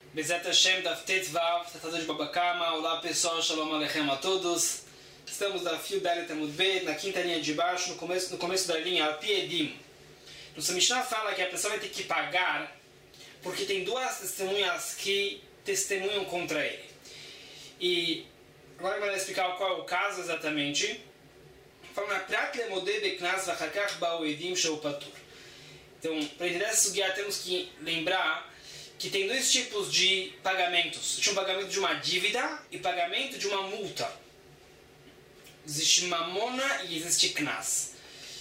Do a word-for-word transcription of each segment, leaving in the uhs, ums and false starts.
Bezat Hashem Daf Tetvav, Tratado de Babakama. Olá pessoal, Shalom Aleichem a todos. Estamos na Fio Dalet Amud Bet, na quinta linha de baixo, no começo, no começo da linha Al Piedim. Nossa Mishnah fala que a pessoa vai ter que pagar porque tem duas testemunhas que testemunham contra ele. E agora vai explicar qual é o caso exatamente. Fala na Prat Lemodeh Beknas Vachakach Ba'u Edim Sheu Patur. Então, para entender essa sugiá, temos que lembrar que tem dois tipos de pagamentos. Existe um pagamento de uma dívida e pagamento de uma multa. Existe mamona e existe knas.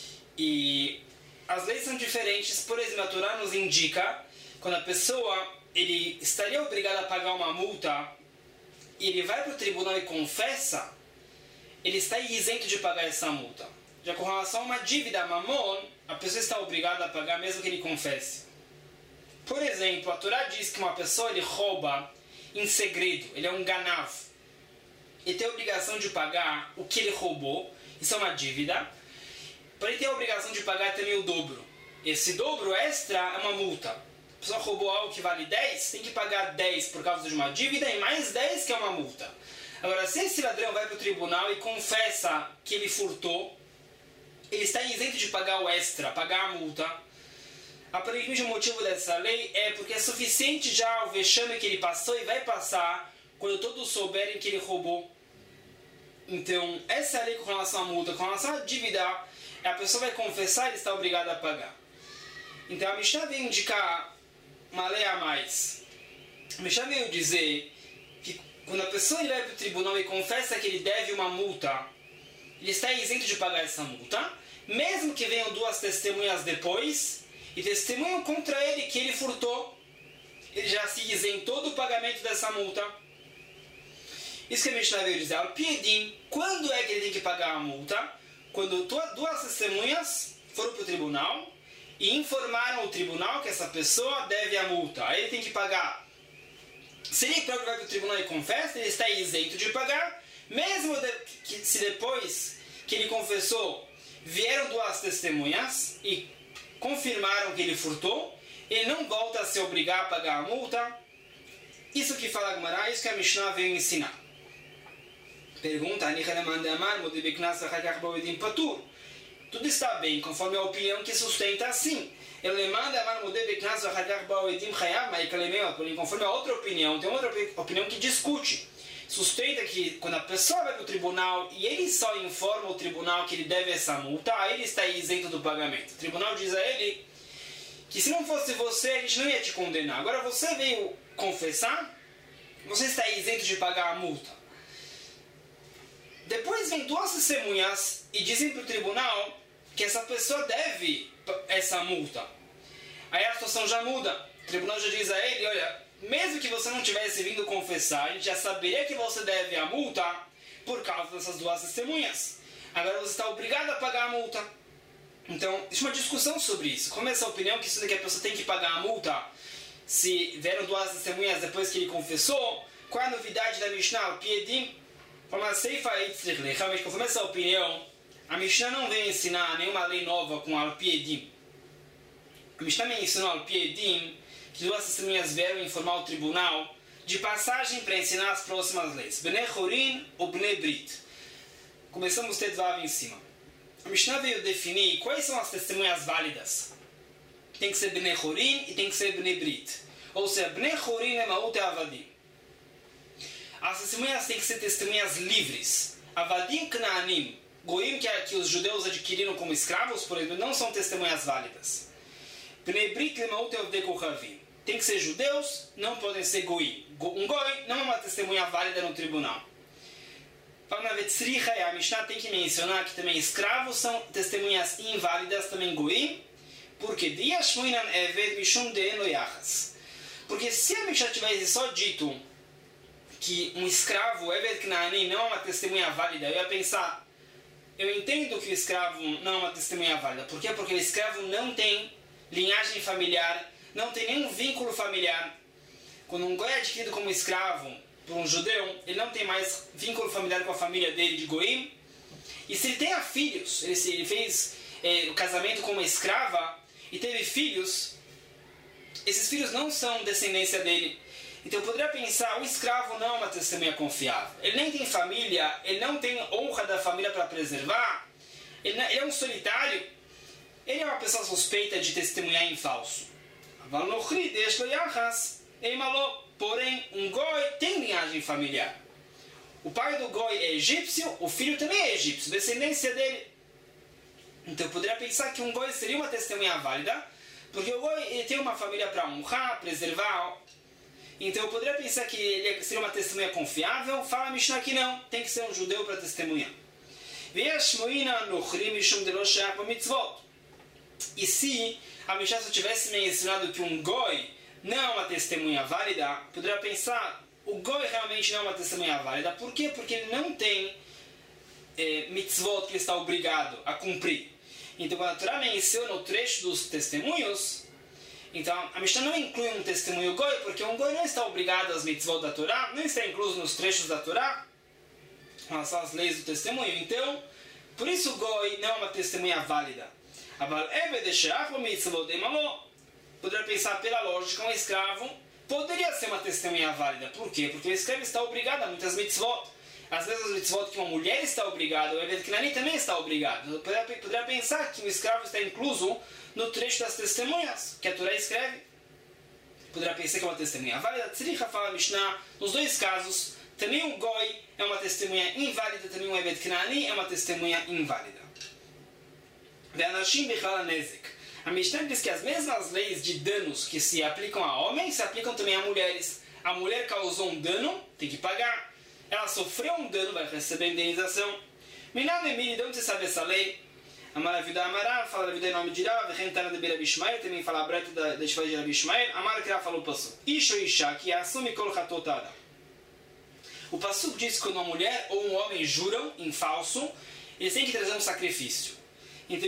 E as leis são diferentes. Por exemplo, a Torá nos indica quando a pessoa ele estaria obrigado a pagar uma multa e ele vai para o tribunal e confessa, ele está isento de pagar essa multa. Já com relação a uma dívida, mamon, a pessoa está obrigada a pagar mesmo que ele confesse. Por exemplo, a Torá diz que uma pessoa ele rouba em segredo, ele é um ganav. Ele tem a obrigação de pagar o que ele roubou, isso é uma dívida. Para ele ter a obrigação de pagar também o dobro. Esse dobro extra é uma multa. A pessoa roubou algo que vale dez, tem que pagar dez por causa de uma dívida e mais dez que é uma multa. Agora, se esse ladrão vai para o tribunal e confessa que ele furtou, ele está isento de pagar o extra, pagar a multa. Aparentemente o motivo dessa lei é porque é suficiente já o vexame que ele passou e vai passar quando todos souberem que ele roubou. Então, essa é a lei com relação à multa. Com relação à dívida, a pessoa vai confessar e ele está obrigado a pagar. Então, a Mishnah veio indicar uma lei a mais. A Mishnah veio dizer que quando a pessoa vai para o tribunal e confessa que ele deve uma multa, ele está isento de pagar essa multa, mesmo que venham duas testemunhas depois e testemunham contra ele que ele furtou, ele já se isentou do pagamento dessa multa. Isso que a Mishnah veio dizer, Al Piedim, quando é que ele tem que pagar a multa? Quando duas testemunhas foram para o tribunal e informaram o tribunal que essa pessoa deve a multa. Aí ele tem que pagar. Se ele próprio vai para o tribunal e confessa, ele está isento de pagar, mesmo que, se depois que ele confessou vieram duas testemunhas e confirmaram que ele furtou, ele não volta a se obrigar a pagar a multa. Isso que fala a Gemara, isso que a Mishnah veio ensinar. Pergunta, tudo está bem, conforme a opinião que sustenta assim. Conforme a outra opinião, tem outra opinião que discute. Sustenta que quando a pessoa vai para o tribunal e ele só informa o tribunal que ele deve essa multa, aí ele está isento do pagamento. O tribunal diz a ele que se não fosse você, a gente não ia te condenar. Agora você veio confessar, você está isento de pagar a multa. Depois vem duas testemunhas e dizem para o tribunal que essa pessoa deve essa multa. Aí a situação já muda. O tribunal já diz a ele, olha, mesmo que você não tivesse vindo confessar, a gente já saberia que você deve a multa por causa dessas duas testemunhas. Agora você está obrigado a pagar a multa. Então, existe uma discussão sobre isso. Como é essa opinião que isso daqui a pessoa tem que pagar a multa se vieram duas testemunhas depois que ele confessou? Qual é a novidade da Mishnah? O Piedim, realmente, conforme essa opinião, a Mishnah não vem ensinar nenhuma lei nova com Al Piedim. A Mishnah me ensinou Al Piedim que duas testemunhas vieram informar o tribunal de passagem para ensinar as próximas leis. Bnei Chorin ou Bnei Brit. Começamos a ter Tvav em cima. A Mishnah veio definir quais são as testemunhas válidas. Tem que ser Bnei Chorin e tem que ser Bnei Brit. Ou seja, Bnei Chorin é Maut e Avadim. As testemunhas têm que ser testemunhas livres. Avadim Knaanim, Goim que, que os judeus adquiriram como escravos, por exemplo, não são testemunhas válidas. Bnei Brit é Maut e Avdei Kochavim. Tem que ser judeus, não podem ser Goim. Um Goi não é uma testemunha válida no tribunal. A Mishnah tem que mencionar que também escravos são testemunhas inválidas, também Goim. Porque Porque se a Mishnah tivesse só dito que um escravo, Eved Knaanim, não é uma testemunha válida, eu ia pensar, eu entendo que o escravo não é uma testemunha válida. Por quê? Porque o escravo não tem linhagem familiar, não tem nenhum vínculo familiar. Quando um goi é adquirido como escravo por um judeu, ele não tem mais vínculo familiar com a família dele de Goim. E se ele tem filhos, ele, se ele fez é, o casamento com uma escrava e teve filhos, esses filhos não são descendência dele. Então eu poderia pensar, o escravo não é uma testemunha confiável. Ele nem tem família, ele não tem honra da família para preservar, ele, não, ele é um solitário, ele é uma pessoa suspeita de testemunhar em falso. Porém, um goi tem linhagem familiar. O pai do goi é egípcio, o filho também é egípcio, descendência dele. Então eu poderia pensar que um goi seria uma testemunha válida, porque o goi ele tem uma família para honrar, preservar. Então eu poderia pensar que ele seria uma testemunha confiável. Fala a Mishnah que não, tem que ser um judeu para testemunhar. E se a Mishnah só tivesse mencionado que um goi não é uma testemunha válida, poderia pensar, o goi realmente não é uma testemunha válida. Por quê? Porque ele não tem eh, mitzvot que ele está obrigado a cumprir. Então quando a Torá menciona o trecho dos testemunhos, então a Mishnah não inclui um testemunho goi, porque um goi não está obrigado às mitzvot da Torá, não está incluso nos trechos da Torá, relação às leis do testemunho. Então, por isso o goi não é uma testemunha válida. Poderia pensar pela lógica, um escravo poderia ser uma testemunha válida. Por quê? Porque o escravo está obrigado a muitas mitzvot. Às vezes as mitzvot que uma mulher está obrigada, o Eved Knani também está obrigado. Poderia, poderia pensar que o escravo está incluso no trecho das testemunhas que a Torá escreve. Poderia pensar que é uma testemunha válida. Tzricha fala Mishnah, nos dois casos, também um goi é uma testemunha inválida, também um Eved Knani é uma testemunha inválida. A Mishnah diz que as mesmas leis de danos que se aplicam a homens se aplicam também a mulheres. A mulher causou um dano, tem que pagar. Ela sofreu um dano, vai receber indenização. Minam Emiri, de onde você sabe essa lei? Amar a vida Amará, fala a vida em nome de Rav, Rentana de Rabi Ishmael, também fala a breta da Shvai de Rabi Ishmael. Amar que ela falou o Pasuk. Isho Isha, que assume kol chatotada. O Pasuk diz que quando uma mulher ou um homem juram em falso, eles têm que trazer um sacrifício. Então,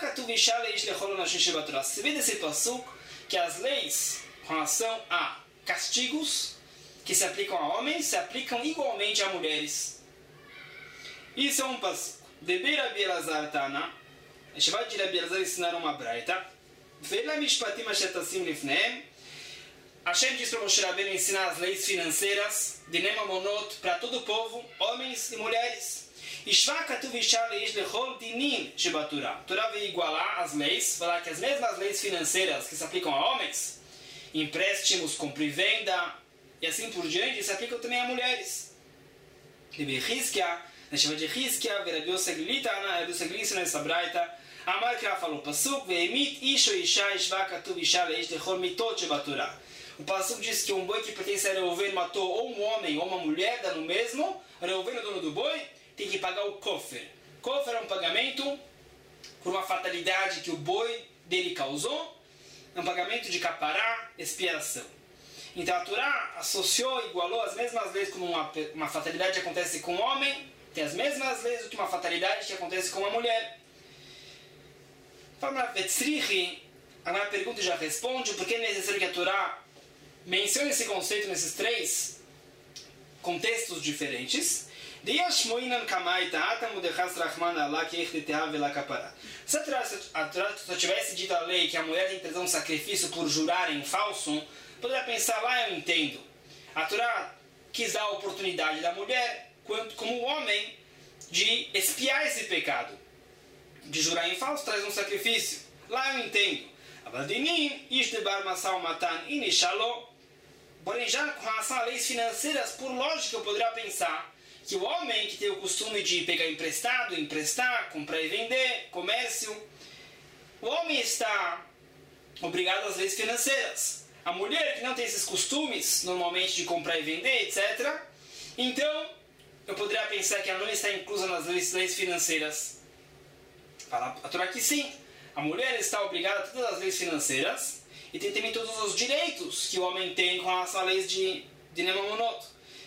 se vê desse Pasuk que as leis com relação a castigos que se aplicam a homens se aplicam igualmente a mulheres. Isso é um Pasuk. Debe Rabi Elazar Tana, a Shvai de Rabi Elazar ensinaram uma braita. Ve'la mishpatim asher tasim lifnehem. Hashem diz para Moshe Rabbeinu ensinar as leis financeiras de Nemamonot para todo o povo, homens e mulheres. A Torá veio igualar as leis, falar que as mesmas leis financeiras que se aplicam a homens, empréstimos, compra e venda, e assim por diante, se aplicam também a mulheres. Na chama de Hizkia, Verabiu Seglita, Verabiu Seglita nessa braita, Amar que ela falou, Pasuk, Veemit, Isho, Isha, Ishvaka, Tu, Isha, Leish, Lechol, Mitot, Shebaturá. O Pasuk diz que um boi que pertence a Reuven matou ou um homem ou uma mulher, dando o mesmo, Reuven, o dono do boi, tem que pagar o kofer. Kofer é um pagamento por uma fatalidade que o boi dele causou, é um pagamento de capará, expiação. Então a Torá associou, igualou as mesmas leis como uma, uma fatalidade que acontece com o homem, tem as mesmas leis do que uma fatalidade que acontece com uma mulher. Fala Vetzrichi, a minha pergunta já responde, por que é necessário que a Torá mencione esse conceito nesses três contextos diferentes? Se a Torá só tivesse dito a lei que a mulher tem que trazer um sacrifício por jurar em falso, poderia pensar, lá eu entendo. A Torá quis dar a oportunidade da mulher, como homem, de expiar esse pecado. De jurar em falso, traz um sacrifício. Lá eu entendo. Porém, já com relação a leis financeiras, por lógica eu poderia pensar que o homem que tem o costume de pegar emprestado, emprestar, comprar e vender, comércio, o homem está obrigado às leis financeiras. A mulher que não tem esses costumes, normalmente de comprar e vender, etcétera, então, eu poderia pensar que ela não está inclusa nas leis, leis financeiras. Fala a Torá que sim, a mulher está obrigada a todas as leis financeiras e tem também todos os direitos que o homem tem com relação às leis de, de Nemamonot.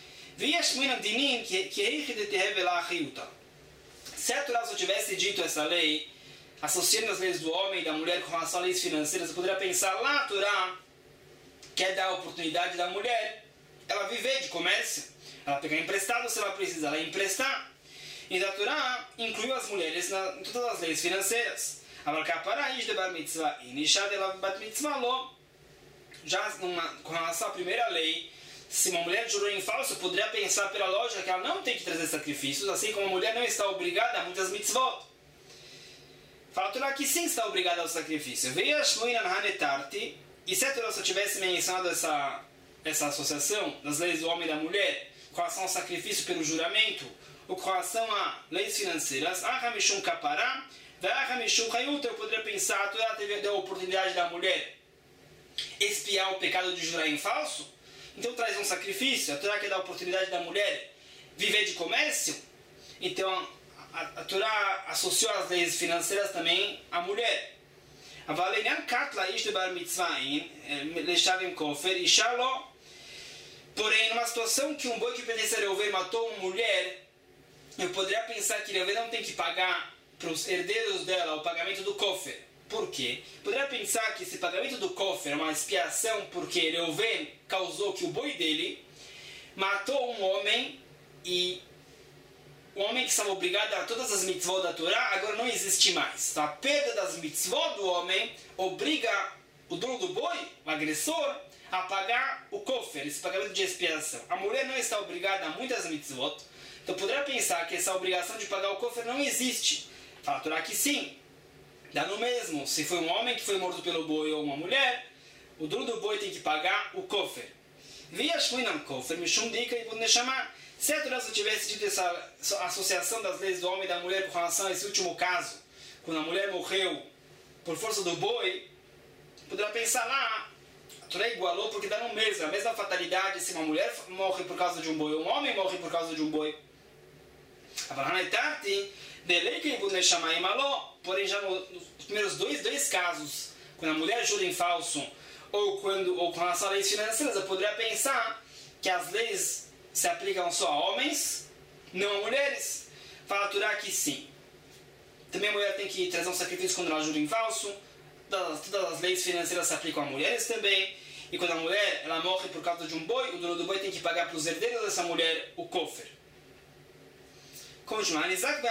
Se a Torá só tivesse dito essa lei, associando as leis do homem e da mulher com relação às leis financeiras, eu poderia pensar, lá a Torá quer dar a oportunidade da mulher ela viver de comércio, ela pegar emprestado se ela precisa, ela emprestar. E a Torá incluiu as mulheres na, em todas as leis financeiras. Já numa, com relação à primeira lei, se uma mulher jurou em falso, poderia pensar pela lógica que ela não tem que trazer sacrifícios, assim como a mulher não está obrigada a muitas mitzvot. Fala a Torá que sim está obrigada ao sacrifício. Veio a Shmoinan Hanetarti, e se a Torá só tivesse mencionado essa, essa associação das leis do homem e da mulher com relação ao sacrifício pelo juramento, ou com relação a leis financeiras, Ah Hamishum Kapará, Ah Hamishum Hayut, eu poderia pensar, a Torá teve a oportunidade da mulher expiar o pecado de jurar em falso, então traz um sacrifício. A Torá quer dar a oportunidade da mulher viver de comércio, então a, a, a Torá associou as leis financeiras também à mulher. Porém, numa situação que um boi que pertence a Reuven matou uma mulher, eu poderia pensar que Reuven não tem que pagar para os herdeiros dela o pagamento do cofre. Por quê? Poderia pensar que esse pagamento do cofre é uma expiação porque Reuven causou que o boi dele matou um homem, e o homem que estava obrigado a todas as mitzvot da Torá agora não existe mais. Então a perda das mitzvot do homem obriga o dono do boi, o agressor, a pagar o cofre, esse pagamento de expiação. A mulher não está obrigada a muitas mitzvot, então poderia pensar que essa obrigação de pagar o cofre não existe. Fala a Torá que sim. Dá no mesmo, se foi um homem que foi morto pelo boi ou uma mulher, o dono do boi tem que pagar o cofre. Via Shmuinam Kofer, Mishum Dika e Budneshama. Se a Torá só tivesse dito essa associação das leis do homem e da mulher com relação a esse último caso, quando a mulher morreu por força do boi, poderia pensar lá, a Torá igualou porque dá no mesmo, a mesma fatalidade se uma mulher morre por causa de um boi ou um homem morre por causa de um boi. Porém, já nos primeiros dois, dois casos, quando a mulher jura em falso, ou quando ou com relação a leis financeiras, eu poderia pensar que as leis se aplicam só a homens, não a mulheres. Fala a Torá que sim. Também a mulher tem que trazer um sacrifício quando ela jura em falso. Todas, todas as leis financeiras se aplicam a mulheres também. E quando a mulher ela morre por causa de um boi, o dono do boi tem que pagar para os herdeiros dessa mulher o cofre. Continuar.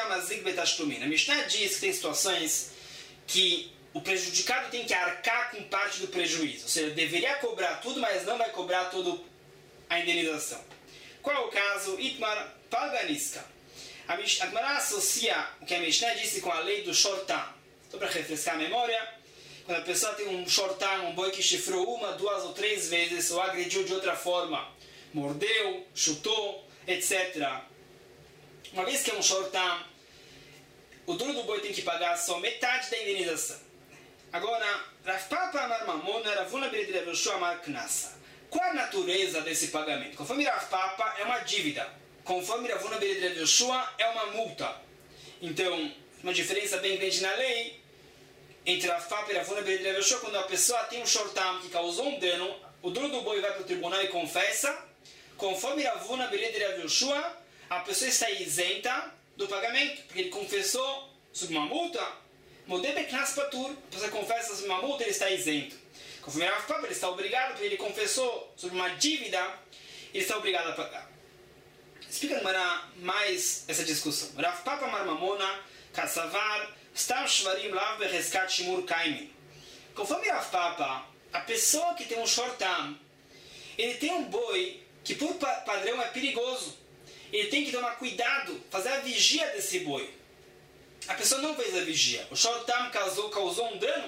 A Mishnah diz que tem situações que o prejudicado tem que arcar com parte do prejuízo. Ou seja, deveria cobrar tudo, mas não vai cobrar toda a indenização. Qual é o caso? Itmar Paganiska. A Gemara associa o que a Mishnah disse com a lei do shortam. Só para refrescar a memória, quando a pessoa tem um shortam, um boi que chifrou uma, duas ou três vezes, ou agrediu de outra forma, mordeu, chutou, etcétera. Uma vez que é um shortam, o dono do boi tem que pagar só metade da indenização. Agora, Rav Papa Amar Mamona, Ravuna Bered Rav Yoshua Amar Knasa. Qual a natureza desse pagamento? Conforme Rav Papa, é uma dívida. Conforme Ravuna Bered Rav Yoshua, é uma multa. Então, uma diferença bem grande na lei entre Rav Papa e Ravuna Bered Rav Yoshua, quando a pessoa tem um shortam que causou um dano, o dono do boi vai para o tribunal e confessa. Conforme Ravuna Bered Rav Yoshua, a pessoa está isenta do pagamento, porque ele confessou sobre uma multa. Modebe Knas Patur, a pessoa confessa sobre uma multa, ele está isento. Conforme Rav Papa, ele está obrigado, porque ele confessou sobre uma dívida, ele está obrigado a pagar. Explica mais essa discussão. Rav Papa Marmamona, Kassavar, Stam Shvarim Lav Bereskat Shimur Kaimin. Conforme Rav Papa, a pessoa que tem um shortam, ele tem um boi que por padrão é perigoso. Ele tem que tomar cuidado, fazer a vigia desse boi. A pessoa não fez a vigia. O shortam causou, causou um dano.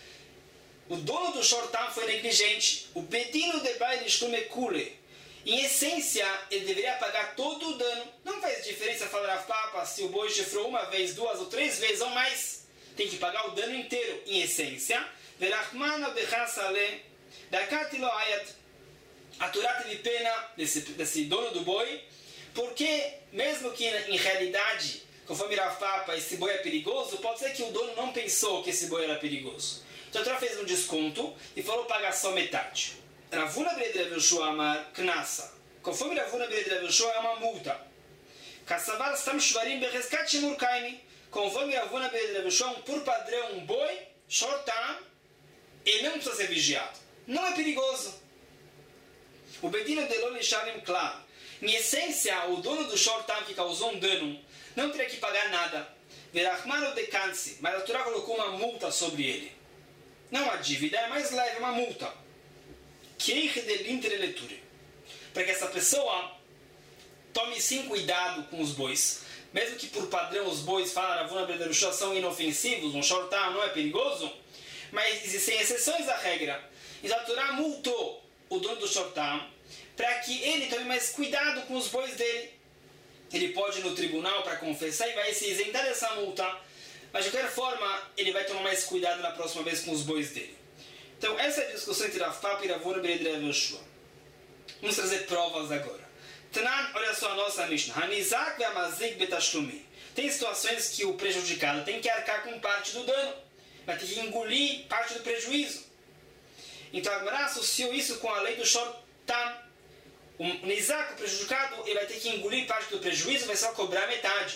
O dono do shortam foi negligente. O bedino de baile shtumekule. Em essência, ele deveria pagar todo o dano. Não faz diferença falar a papa se o boi chifrou uma vez, duas ou três vezes ou mais. Tem que pagar o dano inteiro. Em essência, a Torá teve pena desse, desse dono do boi, porque mesmo que em realidade, conforme Rav Papa, esse boi é perigoso, pode ser que o dono não pensou que esse boi era perigoso. Então a Torá fez um desconto e falou pagar só metade. Ravuna Bered Rav Yoshua Amar Knasa. Conforme Ravuna Bered Rav Yoshua é uma multa. Kassavar Stam Shvarim Bereskat Shimur Kaini. Conforme Ravuna Bered Rav Yoshua, um por padrão, um boi, shortam, ele não precisa ser vigiado. Não é perigoso. O bedino de Loli Shalim Klar. Em essência, o dono do shortam que causou um dano não teria que pagar nada. Verachmano de Kansi, mas a Torá colocou uma multa sobre ele. Não uma dívida, é mais leve, uma multa. para que essa pessoa tome sim cuidado com os bois. Mesmo que por padrão os bois, fala Ravuna ben Yehoshua, são inofensivos, um shortam não é perigoso, mas existem exceções à regra. E a Torá multou o dono do shortam para que ele tome mais cuidado com os bois dele. Ele pode ir no tribunal para confessar e vai se isentar dessa multa, mas de qualquer forma ele vai tomar mais cuidado na próxima vez com os bois dele. Então essa é a discussão entre Rav Papa e Ravuna ben Yehoshua. Vamos trazer provas agora. Tanan, olha só a nossa Mishnah. Hanizak ve'amazik betashlumi. Tem situações que o prejudicado tem que arcar com parte do dano. Vai ter que engolir parte do prejuízo. Então a Gemara associou isso com a lei do shortam. O Nizak, o prejudicado, ele vai ter que engolir parte do prejuízo, vai só cobrar metade.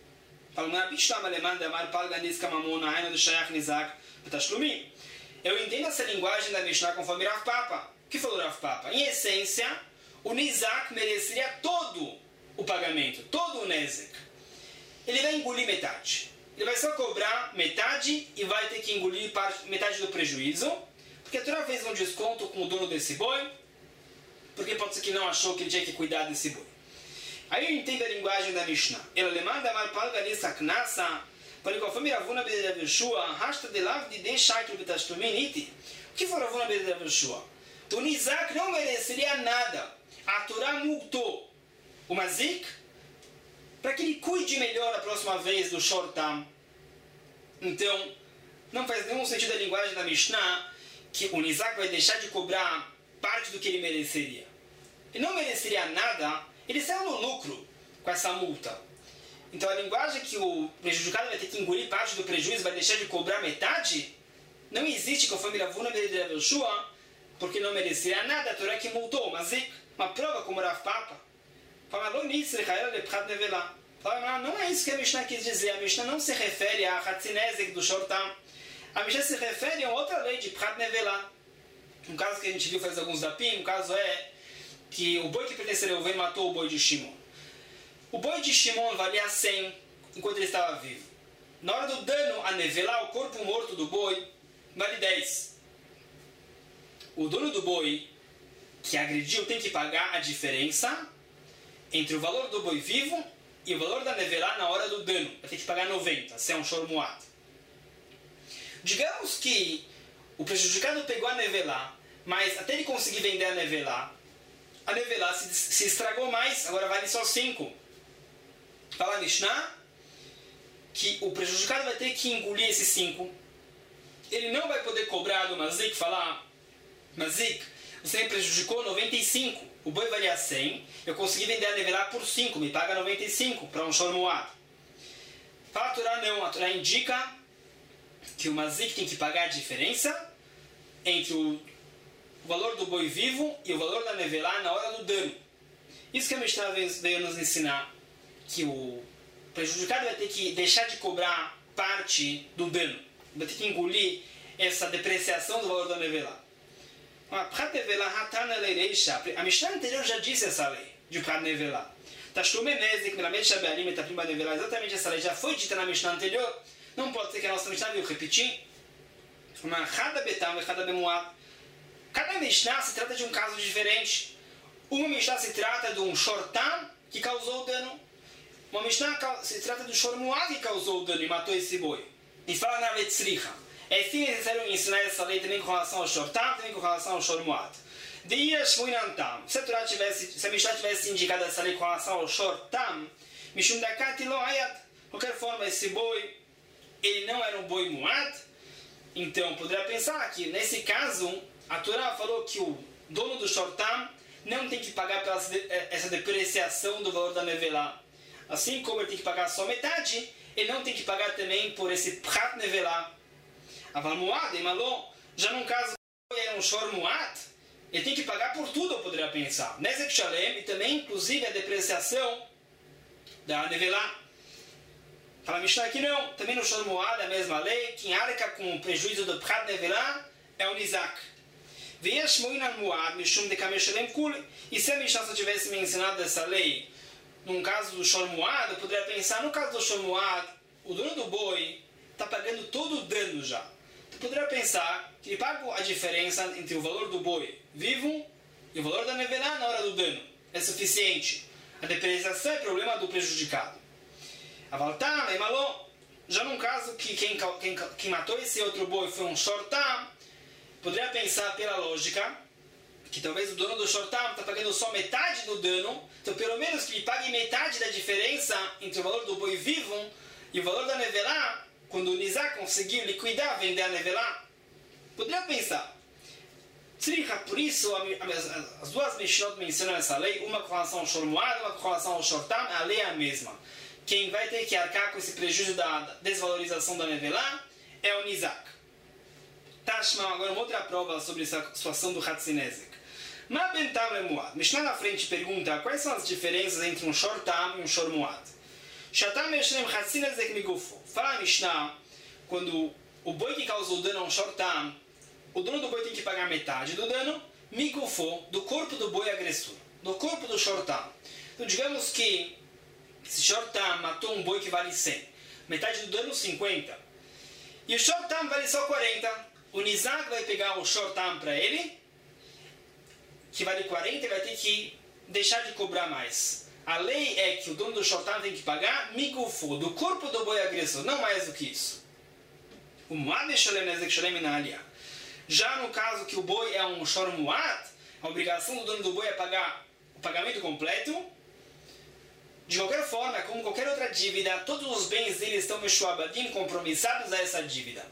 Eu entendo essa linguagem da Mishnah conforme Rav Papa. O que falou Rav Papa? Em essência, o Nizak mereceria todo o pagamento, todo o Nezek. Ele vai engolir metade. Ele vai só cobrar metade e vai ter que engolir parte, metade do prejuízo, porque a Torá fez um desconto com o dono desse boi, porque pode ser que não achou que ele tinha que cuidar desse boi. Aí eu entendo a linguagem da Mishnah. Ela lhe manda mal palganista knasa, para conforme Ravuna ben Yehoshua, rasta de lav de de shakel betashlumin iti. O que foi Ravuna ben Yehoshua? O Nizak não mereceria nada. A Torá multou o Mazik para que ele cuide melhor a próxima vez do shortam. Então, não faz nenhum sentido a linguagem da Mishnah que o Nizak vai deixar de cobrar parte do que ele mereceria. Ele não mereceria nada, ele saiu no lucro com essa multa. Então a linguagem que o prejudicado vai ter que engolir parte do prejuízo, vai deixar de cobrar metade, não existe conforme Ravuna ben Yehoshua, porque não mereceria nada, a Torá que multou, mas uma prova como Rav Papa. Fala, não é isso que a Mishnah quis dizer. A Mishnah não se refere a Hatzinezek do shortam. A Mishnah se refere a outra lei de Prat Nevelah. Um caso que a gente viu faz alguns dapim, o caso é que o boi que pertencia a Reuven matou o boi de Shimon. O boi de Shimon valia cem enquanto ele estava vivo. Na hora do dano a Nevelah, o corpo morto do boi vale dez. O dono do boi que agrediu tem que pagar a diferença entre o valor do boi vivo e o valor da Nevelah na hora do dano. Vai ter que pagar noventa, se é um shormuat. Digamos que o prejudicado pegou a Nevelah, mas até ele conseguir vender a Nevelah, a Nevelah se, se estragou mais, agora vale só cinco. Fala a Mishnah que o prejudicado vai ter que engolir esses cinco. Ele não vai poder cobrar do Mazik, falar, Mazik, você me prejudicou noventa e cinco, o boi valia cem, eu consegui vender a Nevelah por cinco, me paga noventa e cinco para um shormuat. Fala a Torá não, a Torá indica que o Mazik tem que pagar a diferença entre o valor do boi vivo e o valor da Nevelah na hora do dano. Isso que a Mishnah veio nos ensinar, que o prejudicado vai ter que deixar de cobrar parte do dano, vai ter que engolir essa depreciação do valor da Nevelah. A Mishnah anterior já disse essa lei de Prat Nevelah. Exatamente essa lei já foi dita na Mishnah anterior. Não pode ser que a nossa Mishnah veio repetir. Cada Mishnah se trata de um caso diferente. Uma Mishnah se trata de um shortam que causou o dano. Uma Mishnah se trata do shormuat que causou o dano e matou esse boi. E fala na Vetzricha. É sim necessário ensinar essa lei também com relação ao shortam, também com relação ao shormuat. Se a Torá tivesse, se a Mishnah tivesse indicado essa lei com relação ao shortam, Mishum Dakati lo ayat. De qualquer forma, esse boi, ele não era um boi muad, então poderia pensar que nesse caso a Torá falou que o dono do shortam não tem que pagar pela essa depreciação do valor da Nevelah. Assim como ele tem que pagar só metade, ele não tem que pagar também por esse Prat Nevelah. Aval muad, emalô, já num caso que era um shor muad, ele tem que pagar por tudo, eu poderia pensar. Nezek Shalem e também, inclusive, a depreciação da Nevelah. Fala a Mishnah que não, também no shor muad é a mesma lei, quem arca com o prejuízo do Prat Nevelah é o Nizak. E se a Mishnah só tivesse me ensinado essa lei num caso do shor muad, eu poderia pensar, no caso do shor muad, o dono do boi está pagando todo o dano já. Tu poderia pensar que ele paga a diferença entre o valor do boi vivo e o valor da nevelá na hora do dano é suficiente. A depreciação é problema do prejudicado. Avaltam, emalô, já num caso que quem, quem, quem matou esse outro boi foi um shortam, poderia pensar pela lógica que talvez o dono do shortam está pagando só metade do dano, então pelo menos que ele pague metade da diferença entre o valor do boi vivo e o valor da nevelá, quando o Nizak conseguiu liquidar, vender a nevelá. Poderia pensar. Por isso, as duas Mishnot mencionam essa lei, uma com relação ao shormuad, uma com relação ao shortam, a lei é a mesma. Quem vai ter que arcar com esse prejuízo da desvalorização da nevelá é o Nizak. Tashma, agora uma outra prova sobre essa situação do Hatzinezek. Ma bentam lemuad. Mishnah na frente pergunta quais são as diferenças entre um shortam e um shormuad. Shatam meshlem Hatzinezek migufo. Fala a Mishnah, quando o boi que causou dano a um shortam, o dono do boi tem que pagar metade do dano, migufo, do corpo do boi agressor, do corpo do shortam. Então digamos que esse shortam matou um boi que vale cem, metade do dano cinquenta, e o shortam vale só quarenta. O Nizak vai pegar o shortam para ele, que vale quarenta, e vai ter que deixar de cobrar mais. A lei é que o dono do shortam tem que pagar migufo, do corpo do boi agressor, não mais do que isso. O muad shalem nezek shalem min aliyah. Já no caso que o boi é um shormuad, a obrigação do dono do boi é pagar o pagamento completo. De qualquer forma, como qualquer outra dívida, todos os bens dele estão meshuabadim, compromissados a essa dívida.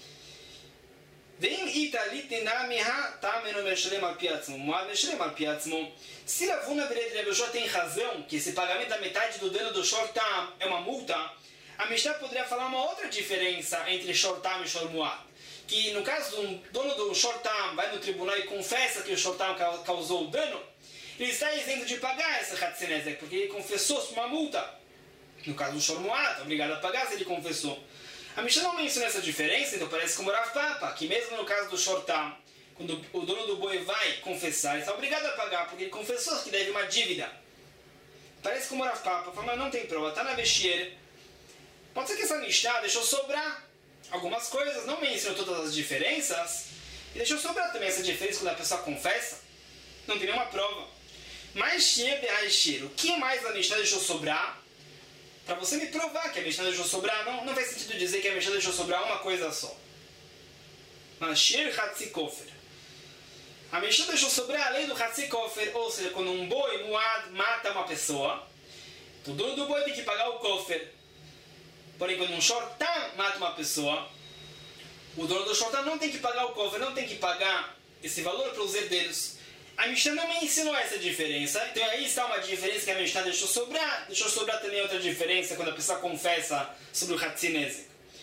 Se Ravuna Bered Rebbe Yoshua tem razão que esse pagamento da metade do dano do shortam é uma multa, a Mishnah poderia falar uma outra diferença entre shortam e shormuad. Que no caso do dono do shortam vai no tribunal e confessa que o shortam causou o dano, ele está isento de pagar essa Hatzinezek, porque ele confessou uma multa. No caso do shormuad, obrigado a pagar se ele confessou. A Mishnah não menciona essa diferença, então parece como Rav Papa, que mesmo no caso do shortam, quando o dono do boi vai confessar, ele está obrigado a pagar, porque ele confessou que deve uma dívida. Parece como Rav Papa, mas não tem prova, está na Beshier. Pode ser que essa Mishnah deixou sobrar algumas coisas, não mencionou todas as diferenças, e deixou sobrar também essa diferença quando a pessoa confessa. Não tem nenhuma prova. Mas Shier de Haishir, o que mais a Mishnah deixou sobrar? Para você me provar que a Mishnah deixou sobrar, não, não faz sentido dizer que a Mishnah deixou sobrar uma coisa só. Mas Shier Hatzikofer. A Mishnah deixou sobrar a lei do Hatzikofer, ou seja, quando um boi muad mata uma pessoa, o dono do boi tem que pagar o kofer. Porém, quando um shortam mata uma pessoa, o dono do shortam não tem que pagar o kofer, não tem que pagar esse valor para os herdeiros. A Mishnah não me ensinou essa diferença, então aí está uma diferença que a Mishnah deixou sobrar. Deixou sobrar também outra diferença quando a pessoa confessa sobre o Hatzinezek.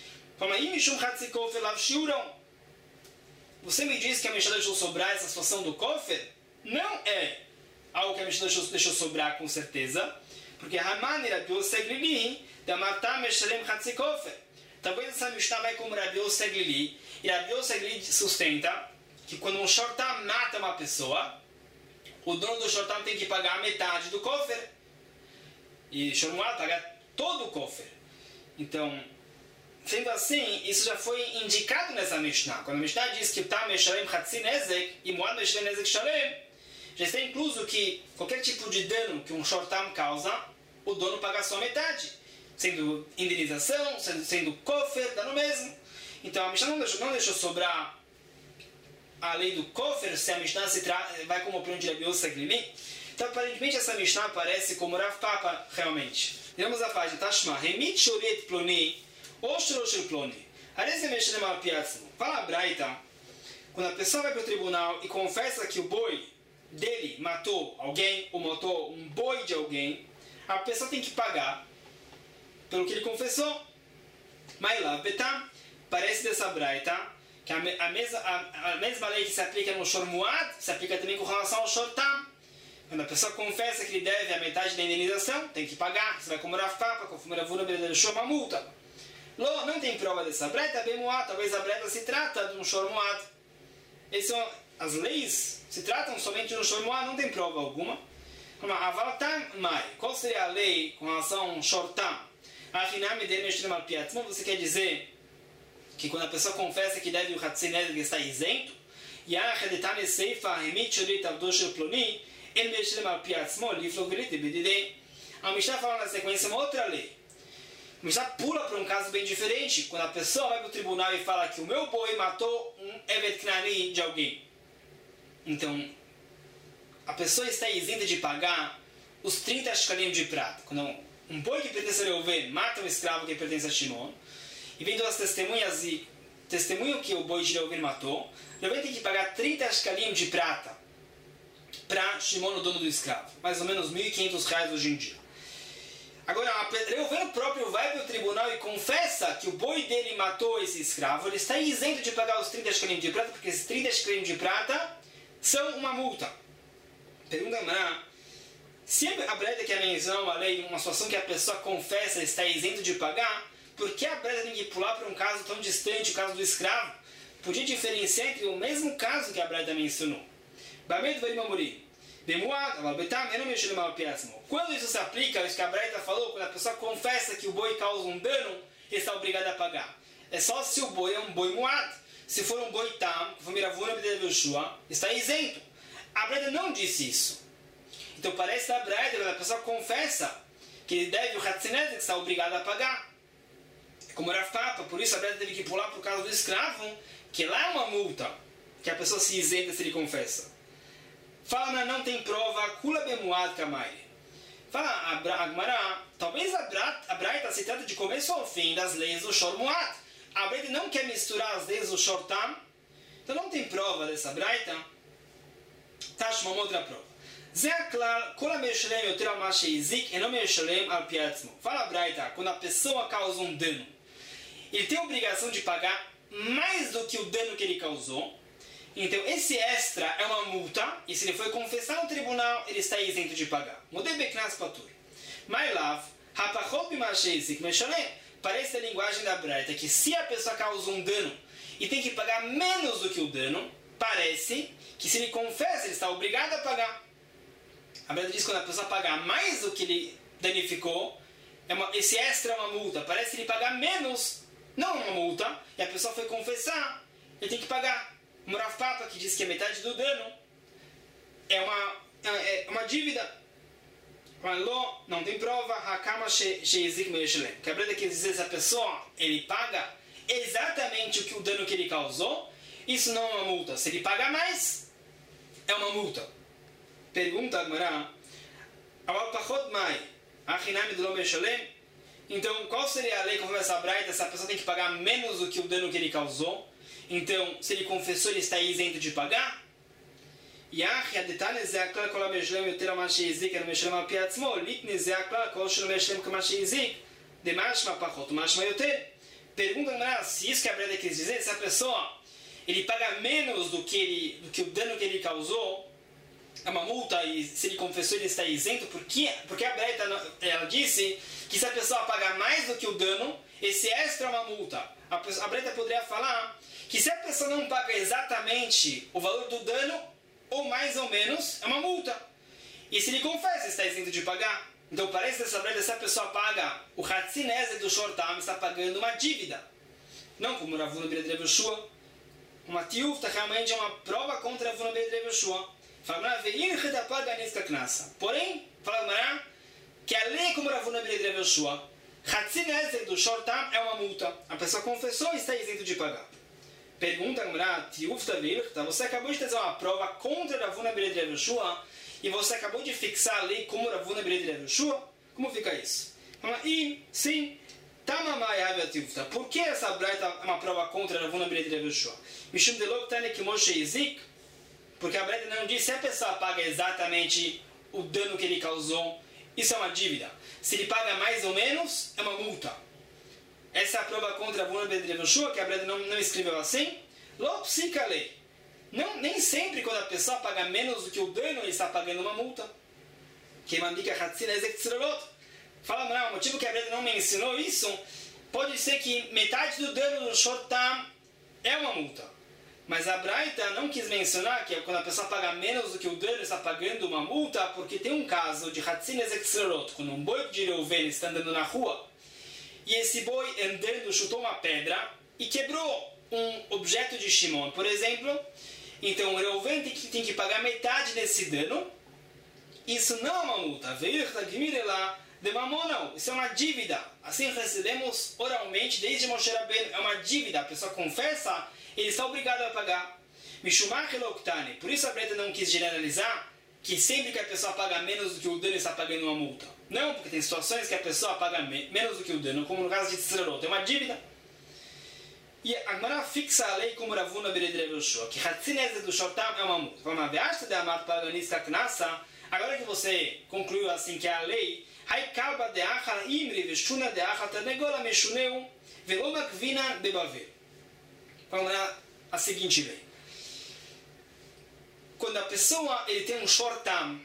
Você me diz que a Mishnah deixou sobrar essa situação do kofer? Não é algo que a Mishnah deixou, deixou sobrar com certeza, porque Haman Rabi Yosef Glili da Matam Meshalem Hatzikofer. Talvez essa Mishnah vai como Rabi Yosef Glili, e Rabi Yosef Glili sustenta que quando um shortam mata uma pessoa, o dono do shortam tem que pagar a metade do kofer. E shormuad paga todo o kofer. Então, sendo assim, isso já foi indicado nessa Mishnah. Quando a Mishnah diz que Tam Meshalem Hatzinezek e Muad Meshalem Nezek Shalem, já está incluso que qualquer tipo de dano que um shortam causa, o dono paga só a metade. Sendo indenização, sendo, sendo kofer, dá no mesmo. Então a Mishnah não deixou, não deixou sobrar a lei do kofer, se a Mishnah se tra... vai como opinião de Rabi Yosef Glili. Então aparentemente essa Mishnah parece como Rav Papa realmente. Vamos à página Tashma. Remit shoret ploni, oshroshel ploni. Areze meshlem al piatzmo. Fala a Braita, quando a pessoa vai para o tribunal e confessa que o boi dele matou alguém, ou matou um boi de alguém, a pessoa tem que pagar pelo que ele confessou. Mas lá, Betam, parece dessa Braita que a, a, mesa, a, a mesma lei que se aplica no shormuad se aplica também com relação ao shortam. Quando a pessoa confessa que ele deve a metade da indenização, tem que pagar. Você vai como Rav Papa, conforme Ravuna Bered Yoshua, uma multa. Lô, não tem prova dessa Braita, bem muad, talvez a Braita se trata de um shormuad. Essas são as leis, se tratam somente de um shormuad, não tem prova alguma. Avaltam mai. Qual seria a lei com relação a um shortam? Você quer dizer que quando a pessoa confessa que deve o Hatzinezek está isento, יחד איתן סייפה, העמיד שלי את עבדו של פלוני, אין משלם על פי עצמו, לפלוג וליטי בדידי. A Mishnah fala na sequência uma outra lei. A Mishnah pula para um caso bem diferente. Quando a pessoa vai para o tribunal e fala que o meu boi matou um Evet Knani de alguém. Então, a pessoa está isenta de pagar os trinta shkalim de prata. Quando um boi que pertence a Reuven mata um escravo que pertence a Shimon, e vem duas testemunhas e testemunham que o boi de Reuven matou, Reuven tem que pagar trinta shkalim de prata para Shimon, o dono do escravo. Mais ou menos mil e quinhentos reais hoje em dia. Agora, Reuven próprio vai para o tribunal e confessa que o boi dele matou esse escravo. Ele está isento de pagar os trinta shkalim de prata, porque esses trinta shkalim de prata são uma multa. Pergunta a se a Breda que mencionou uma lei, uma situação que a pessoa confessa está isento de pagar, por que a Breda tem que pular para um caso tão distante, o caso do escravo? Podia diferenciar entre o mesmo caso que a Breda mencionou. Quando isso se aplica, isso que a Breda falou, quando a pessoa confessa que o boi causa um dano, ele está obrigado a pagar. É só se o boi é um boi muad. Se for um boi tam, que foi Miravuna de Yoshua, está isento. A Breda não disse isso. Então parece da Breda, quando a pessoa confessa que ele deve o Hatzinezek, que está obrigado a pagar. Como Rav Papa, por isso a Breda teve que pular por causa do escravo, que lá é uma multa, que a pessoa se isenta se ele confessa. Fala, não, não tem prova, Kula Bemuad Kamai. Fala, a Gemara, talvez a Breda se trata de começo ao fim das leis do Shor Muad. A Breda não quer misturar as leis do Shor Tam, então não tem prova dessa Breda. Tá, uma outra prova. Fala a Braita, quando a pessoa causa um dano, ele tem a obrigação de pagar mais do que o dano que ele causou. Então esse extra é uma multa, e se ele foi confessar no tribunal, ele está isento de pagar. Parece a linguagem da Braita que se a pessoa causa um dano e tem que pagar menos do que o dano, parece que se ele confessa, ele está obrigado a pagar. A Breda diz que quando a pessoa pagar mais do que ele danificou, é uma, esse extra é uma multa. Parece ele pagar menos, não uma multa, e a pessoa foi confessar, ele tem que pagar. O Rav Papa, que diz que a metade do dano é uma, é uma dívida. Falou, não tem prova, Hakama Sheizik Meishlem. Que a Breda quer dizer, se a pessoa ele paga exatamente o, que, o dano que ele causou, isso não é uma multa. Se ele pagar mais, é uma multa. Pergunta a Gemara, então qual seria a lei conforme essa Braita se a pessoa tem que pagar menos do que o dano que ele causou? Então, se ele confessou, ele está isento de pagar? Pergunta a Gemara, se isso que a Braita quis dizer, se a pessoa ele paga menos do que, ele, do que o dano que ele causou, é uma multa, e se ele confessou ele está isento, porque, porque a Breta ela disse que se a pessoa pagar mais do que o dano, esse extra é uma multa. A, a Breta poderia falar que se a pessoa não paga exatamente o valor do dano, ou mais ou menos, é uma multa. E se ele confessa, está isento de pagar. Então parece dessa Breta, se a pessoa paga o Hatzinezek do Shortam, está pagando uma dívida. Não como Ravuna B'Rei Yoshua. Uma tiufta realmente é uma prova contra Ravuna B'Rei Yoshua. Porém, fala que a lei como Ravuna B'Rei Yoshua, Hatzinezek do Shortam é uma multa. A pessoa confessou e está isento de pagar. Pergunta a Gemara, você acabou de trazer uma prova contra Ravuna B'Rei Yoshua e você acabou de fixar a lei como Ravuna B'Rei Yoshua? Como fica isso? E sim, por que essa Braita é uma prova contra Ravuna B'Rei Yoshua? Mishum delok tane ki Moshe Izik. Porque a Breta não diz se a pessoa paga exatamente o dano que ele causou, isso é uma dívida. Se ele paga mais ou menos, é uma multa. Essa é a prova contra a Ravuna B'Rei Yoshua, que a Breta não, não escreveu assim. Lopsika lei. Não, nem sempre quando a pessoa paga menos do que o dano, ele está pagando uma multa. Que mandika Hatzinezek Tzrorot. Fala, não, o motivo que a Breta não mencionou isso, pode ser que metade do dano do Shortam é uma multa. Mas a Braita não quis mencionar que quando a pessoa paga menos do que o dano, está pagando uma multa, porque tem um caso de Hatzinezek Tzrorot, quando um boi de Reuven está andando na rua, e esse boi andando chutou uma pedra e quebrou um objeto de Shimon. Por exemplo, Então o Reuven tem que, tem que pagar metade desse dano. Isso não é uma multa. De mamon não. Isso é uma dívida. Assim recebemos oralmente desde Moshe Rabbeinu. É uma dívida. A pessoa confessa, ele está obrigado a pagar. Por isso a Breta não quis generalizar que sempre que a pessoa paga menos do que o dano, está pagando uma multa. Não, porque tem situações que a pessoa paga me menos do que o dano, como no caso de Tzerorot. É uma dívida. E a Gemara fixa a lei como Ravuna Beredre Yoshua, que Hatzinezet do Shortam é uma multa. Agora que você concluiu assim que é a lei, Haikalba de Achal Imri Veshuna de Achal Ternegola Meshuneu Veloma Gvina Bebaver. Vamos lá, a seguinte lei. Quando a pessoa ele tem um shortam,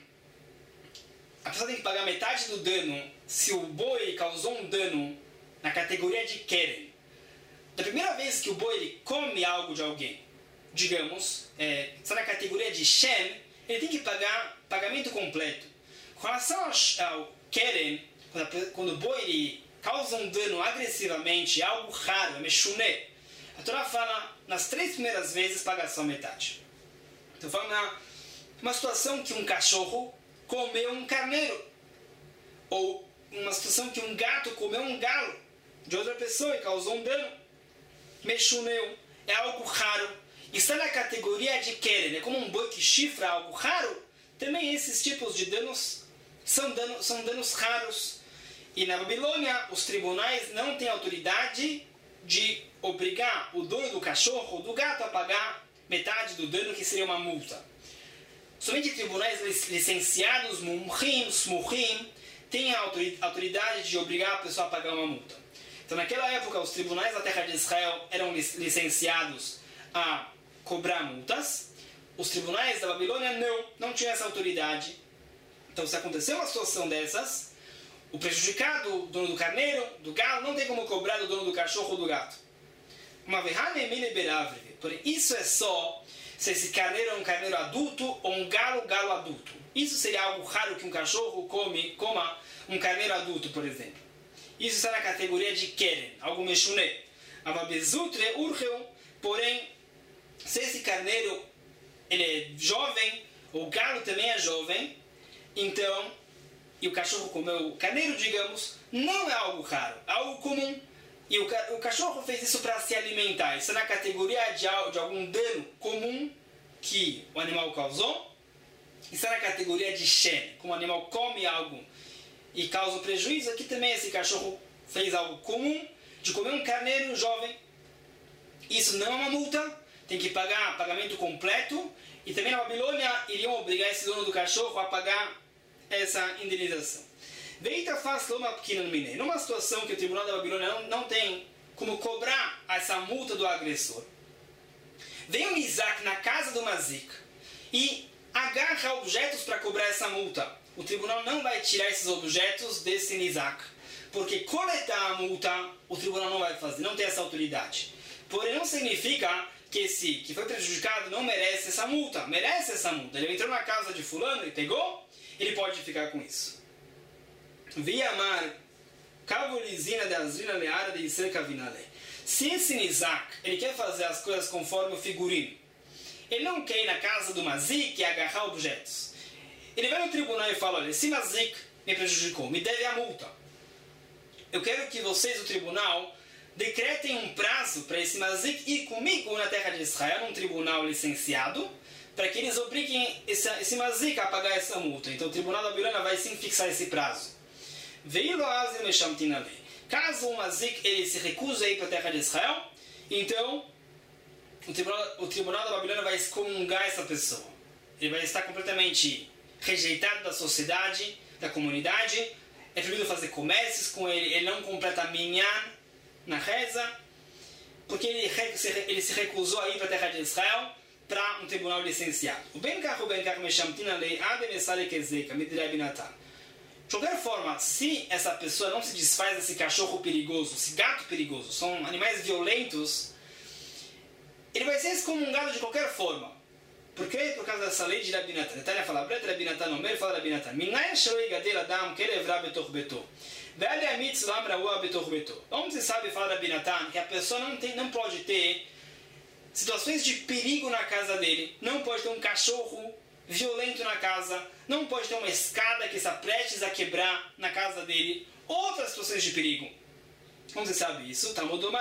a pessoa tem que pagar metade do dano se o boi causou um dano na categoria de Keren. Da primeira vez que o boi ele come algo de alguém, digamos, é, está na categoria de Shem, ele tem que pagar pagamento completo. Com relação ao, ao Keren, quando, a, quando o boi ele causa um dano agressivamente, é algo raro, é Meshuné, a Torá fala, nas três primeiras vezes paga só metade. Então vamos lá, uma situação que um cachorro comeu um carneiro, ou uma situação que um gato comeu um galo de outra pessoa e causou um dano. Meshuneu é algo raro, está na categoria de Keren, é como um boi que chifra algo raro. Também esses tipos de danos são danos, são danos raros. E na Babilônia, os tribunais não têm autoridade de obrigar o dono do cachorro ou do gato a pagar metade do dano, que seria uma multa. Somente tribunais licenciados, mumrim, smurim, têm a autoridade de obrigar a pessoa a pagar uma multa. Então, naquela época, os tribunais da terra de Israel eram licenciados a cobrar multas. Os tribunais da Babilônia não, não tinham essa autoridade. Então, se aconteceu uma situação dessas, o prejudicado, o dono do carneiro, do galo, não tem como cobrar do dono do cachorro ou do gato. Uma Porém, isso é só se esse carneiro é um carneiro adulto ou um galo, galo adulto. Isso seria algo raro que um cachorro come, coma um carneiro adulto, por exemplo. Isso está na categoria de Keren, algo Meshuné. Avabezutre urgeu, porém, se esse carneiro ele é jovem, o galo também é jovem, então, e o cachorro comeu o carneiro, digamos, não é algo raro, é algo comum. E o, ca o cachorro fez isso para se alimentar. Isso é na categoria de, de algum dano comum que o animal causou. Isso é na categoria de Shem, como o animal come algo e causa um prejuízo. Aqui também esse cachorro fez algo comum, de comer um carneiro jovem. Isso não é uma multa, tem que pagar pagamento completo. E também na Babilônia iriam obrigar esse dono do cachorro a pagar essa indenização. Veita faz loma pequena no Miné. Numa situação que o tribunal da Babilônia não, não tem como cobrar essa multa do agressor, vem um Isaac na casa do Mazik e agarra objetos para cobrar essa multa. O tribunal não vai tirar esses objetos desse Isaac, porque coletar a multa o tribunal não vai fazer, não tem essa autoridade. Porém, não significa que esse que foi prejudicado não merece essa multa. Merece essa multa. Ele entrou na casa de fulano e pegou, ele pode ficar com isso. Viamar, cavolizina de azrina leara de cerca vinale. Se esse Isaac ele quer fazer as coisas conforme o figurino, ele não quer ir na casa do Mazik e agarrar objetos. Ele vai no tribunal e fala: olha, esse Mazik me prejudicou, me deve a multa. Eu quero que vocês, o tribunal, decretem um prazo para esse Mazik ir comigo na terra de Israel, num tribunal licenciado, para que eles obriguem esse, esse Mazik a pagar essa multa. Então o tribunal da Babilônia vai sim fixar esse prazo. Caso o Mazik ele se recusa a ir para a terra de Israel, então o tribunal, o tribunal da Babilônia vai excomungar essa pessoa. Ele vai estar completamente rejeitado da sociedade, da comunidade. É proibido fazer comércios com ele, ele não completa minyan na reza, porque ele, ele se recusou a ir para a terra de Israel para um tribunal licenciado. O ben kach, o ben kach meshamtina lei ademesale kezeka midrei binatan. De qualquer forma, se essa pessoa não se desfaz desse cachorro perigoso, esse gato perigoso, são animais violentos, ele vai ser excomungado de qualquer forma. Por quê? Por causa dessa lei de Rabbi Natan. Netanya fala, Bret Rabbi Natan, Omer fala Rabbi Natan, Minay sheloi gadel adam kelevra betoch beto. Ve'ale amitzvah amraua betoch beto. Onde se sabe, fala Rabbi Natan, que a pessoa não, tem, não pode ter situações de perigo na casa dele. Não pode ter um cachorro violento na casa. Não pode ter uma escada que está prestes a quebrar na casa dele. Outras situações de perigo. Como você sabe isso?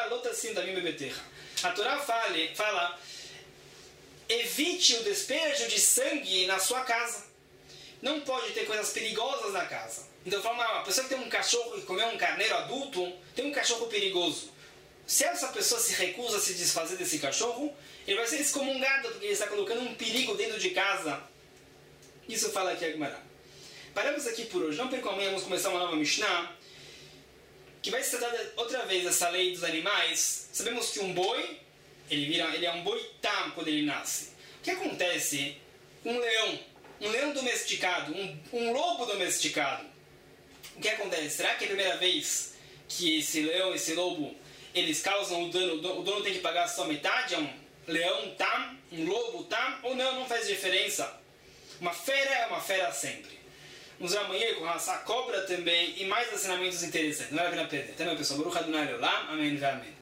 A Torá fala, fala evite o despejo de sangue na sua casa. Não pode ter coisas perigosas na casa. Então, fala, uma pessoa que tem um cachorro e comeu um carneiro adulto, tem um cachorro perigoso. Se essa pessoa se recusa a se desfazer desse cachorro, ele vai ser excomungado porque ele está colocando um perigo dentro de casa. Isso fala aqui a Gemara. Paramos aqui por hoje. Não percam amanhã, vamos começar uma nova Mishnah, que vai se tratar outra vez dessa lei dos animais. Sabemos que um boi, ele, vira, ele é um boi tam quando ele nasce. O que acontece com um leão? Um leão domesticado, um, um lobo domesticado. O que acontece? Será que é a primeira vez que esse leão, esse lobo, eles causam o dano, o dono tem que pagar só metade? É um leão tam, um lobo tam? Ou não, não faz diferença? Uma fera é uma fera sempre. Vamos ver amanhã com relação à cobra também e mais ensinamentos interessantes. Não vale a pena perder. Até mais, pessoal. Baruch Adonai Leolam. Amém. Amém.